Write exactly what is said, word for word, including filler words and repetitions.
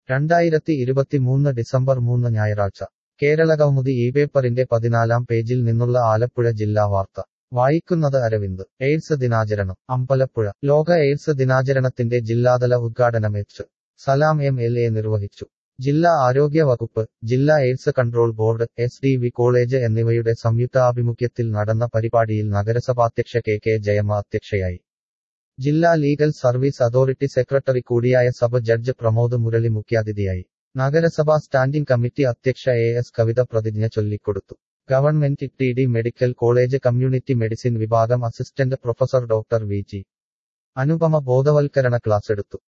രണ്ടായിരത്തി ഇരുപത്തിമൂന്ന് ഡിസംബർ മൂന്ന് ഞായറാഴ്ച കേരളകൗമുദി ഈ പേപ്പറിന്റെ പതിനാലാം പേജിൽ നിന്നുള്ള ആലപ്പുഴ ജില്ലാ വാർത്ത വായിക്കുന്നത് അരവിന്ദ്. എയ്ഡ്സ് ദിനാചരണം അമ്പലപ്പുഴ. ലോക എയ്ഡ്സ് ദിനാചരണത്തിന്റെ ജില്ലാതല ഉദ്ഘാടനം H Salam M L A നിർവഹിച്ചു. ജില്ലാ ആരോഗ്യ വകുപ്പ്, ജില്ലാ AIDS control board, S D V college എന്നിവയുടെ സംയുക്താഭിമുഖ്യത്തിൽ നടന്ന പരിപാടിയിൽ നഗരസഭാധ്യക്ഷ കെ കെ ജയമ്മ അധ്യക്ഷയായി. ജില്ലാ ലീഗൽ സർവീസ് അതോറിറ്റി സെക്രട്ടറി കൂടിയായ സബ് ജഡ്ജ് പ്രമോദ് മുരളി മുഖ്യാതിഥിയായി. നഗരസഭാ സ്റ്റാൻഡിംഗ് കമ്മിറ്റി അധ്യക്ഷ എ എസ് കവിത പ്രതിജ്ഞ ചൊല്ലിക്കൊടുത്തു. Government T D medical college community medicine വിഭാഗം assistant professor doctor V G Anupama ബോധവൽക്കരണ ക്ലാസെടുത്തു.